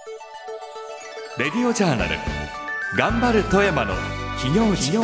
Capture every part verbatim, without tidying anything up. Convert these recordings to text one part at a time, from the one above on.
レディオジャーナル頑張る富山の企業時。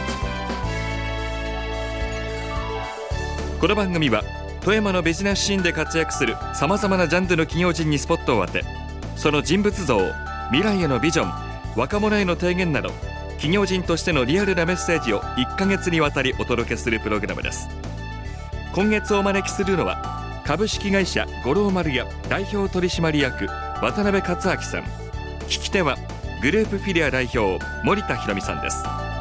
この番組は富山のビジネスシーンで活躍するさまざまなジャンルの企業人にスポットを当て、その人物像、未来へのビジョン、若者への提言など企業人としてのリアルなメッセージをいっかげつにわたりお届けするプログラムです。今月お招きするのは株式会社五郎丸屋代表取締役渡辺克明さん、聞き手はグループフィリア代表森田博美さんです。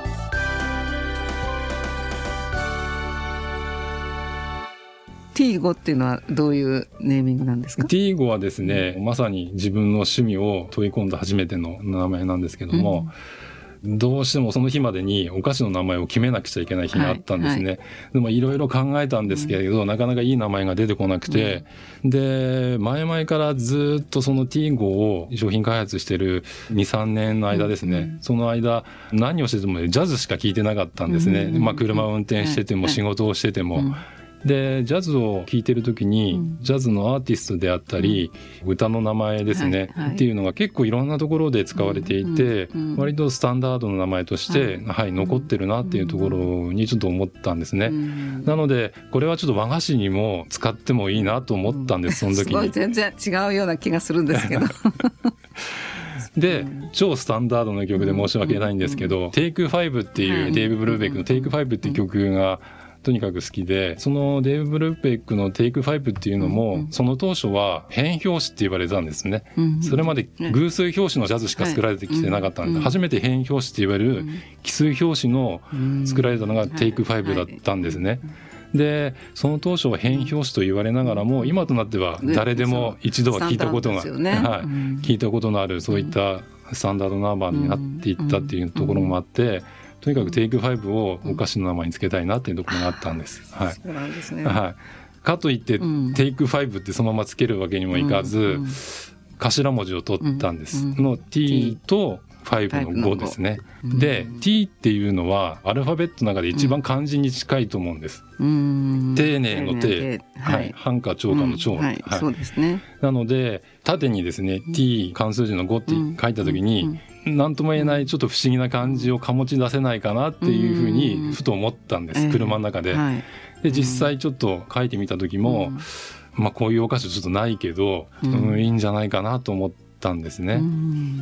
ティーゴ っていうのはどういうネーミングなんですか？ ティーゴ はですね、まさに自分の趣味を問い込んだ初めての名前なんですけども、うん、どうしてもその日までにお菓子の名前を決めなくちゃいけない日があったんですね、はいはい、でもいろいろ考えたんですけれど、うん、なかなかいい名前が出てこなくて、うん、で前々からずっとその ティーゴ を商品開発してる にさんねんの間ですね、うん、その間何をしててもジャズしか聴いてなかったんですね、うん、まあ、車を運転してても仕事をしてても、うん、でジャズを聴いてる時に、うん、ジャズのアーティストであったり、うん、歌の名前ですね、はいはい、っていうのが結構いろんなところで使われていて、うんうん、割とスタンダードの名前として、はいはい、残ってるなっていうところにちょっと思ったんですね、うん、なのでこれはちょっと和菓子にも使ってもいいなと思ったんです、うん、その時に。すごい全然違うような気がするんですけどで、超スタンダードな曲で申し訳ないんですけど、うんうん、テイクファイブっていう、はい、デイブ・ブルーベックのテイクファイブっていう曲がとにかく好きで、そのデイブ・ブルーベックのテイクファイブっていうのも、うん、その当初は変表紙って言われたんですね、うん、それまで偶数表紙のジャズしか作られてきてなかったんで、はい、初めて変表紙って言われる奇数表紙の作られたのがテイクファイブだったんですね。でその当初は変表紙と言われながらも、今となっては誰でも一度は聞いたことが、ね、はい、聞いたことのあるそういったスタンダードナンバーになっていったっていうところもあって、とにかくテイクファイブをお菓子の名前につけたいなっていうところがあったんです、はい、 そうなんですね、 はい、かといって、うん、テイクファイブってそのままつけるわけにもいかず、うんうん、頭文字を取ったんです、うんうん、の T とファイブのごですね、うん、で T っていうのはアルファベットの中で一番漢字に近いと思うんです、うん、丁寧の丁、はい、繁華長華の長、うん、はいはい、そうですね。なので縦にですね、うん、T 漢数字のごって書いた時に、うんうん、何とも言えないちょっと不思議な感じを醸し出せないかなっていうふうにふと思ったんです、うん、車の中で、えーはい、で実際ちょっと書いてみた時も、うん、まあ、こういうお菓子ちょっとないけど、うんうん、いいんじゃないかなと思ったんですね、うん、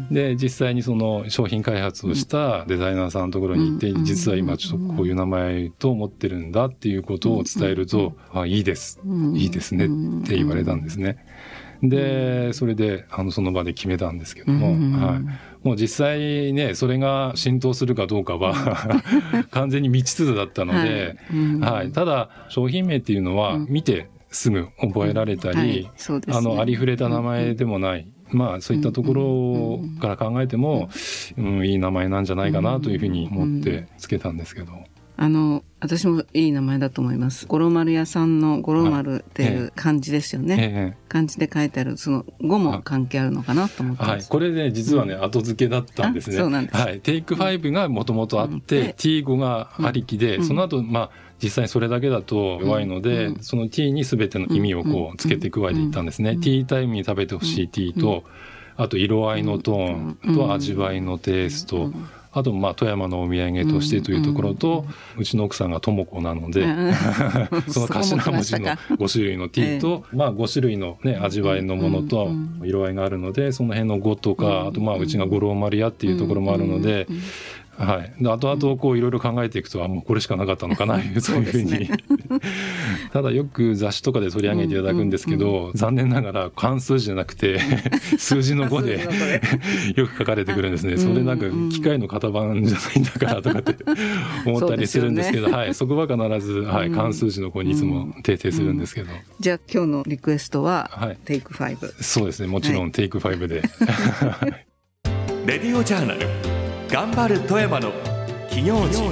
で実際にその商品開発をしたデザイナーさんのところに行って、うん、実は今ちょっとこういう名前と思ってるんだっていうことを伝えると、うん、あ、いいです、うん、いいですねって言われたんですね。でそれであのその場で決めたんですけども、うん、はい、もう実際ねそれが浸透するかどうかは完全に未知数だったので、はい、うん、はい、ただ商品名っていうのは見てすぐ覚えられたり、うん、はい、そうですね、あのありふれた名前でもない、うん、まあそういったところから考えても、うんうん、いい名前なんじゃないかなというふうに思ってつけたんですけど、 あの私もいい名前だと思います。五郎丸屋さんの五郎丸っていう漢字ですよね、ええ、漢字で書いてあるそのごも関係あるのかなと思ってます、はい、 これね実はね、うん、後付けだったんですね。 そうなんです、 はい、テイクファイブがもともとあって、うん、ティーゴ がありきで、うん、その後まあ実際それだけだと弱いので、うん、その T に全ての意味をこうつけて加えていったんですね、うん、ティータイムに食べてほしい T と、うん、あと色合いのトーンと味わいのテイスト、うん、あとまあ富山のお土産としてというところと、うん、うちの奥さんが智子なので、うん、その頭文字のご種類の T と、えーまあ、ご種類の、ね、味わいのものと色合いがあるので、その辺のごとか、あとまあうちが五郎丸屋っていうところもあるので、はい、で後々こういろいろ考えていくと、あ、もうこれしかなかったのかなそういうふうに、ね、ただよく雑誌とかで取り上げていただくんですけど、うんうん、残念ながら漢数字じゃなくて数字のごでよく書かれてくるんですね。それなんか機械の型番じゃないんだからとかって思ったりするんですけど、そ、ね、はい、そこは必ず、はい、漢数字のごにいつも訂正するんですけど、うんうん、 じゃあ今日のリクエストは、はい、テイクファイブ。 そうですね、もちろんテイクファイブでレディオジャーナル頑張る富山の企業人。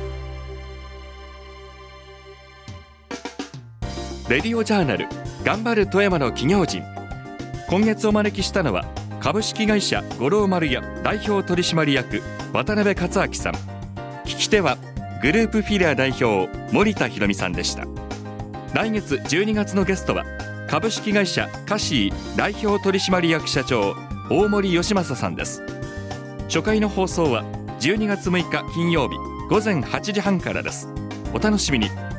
レディオジャーナル頑張る富山の企業人。今月お招きしたのは株式会社五郎丸屋代表取締役渡辺克明さん、聞き手はグループフィリア代表森田博美さんでした。来月じゅうにがつのゲストは株式会社カシー代表取締役社長大森義正さんです。初回の放送はじゅうにがつむいか金曜日ごぜんはちじはんからです。お楽しみに。